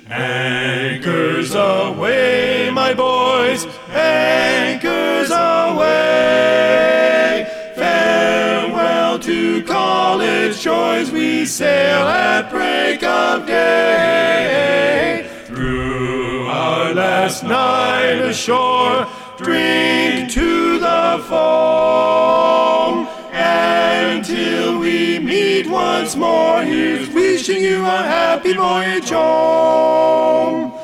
Anchors aweigh, my boys, anchors aweigh. Farewell to college joys, we sail at break of day. Through our last night ashore, drink to the foam. Until we meet once more, here's wishing you a happy voyage home.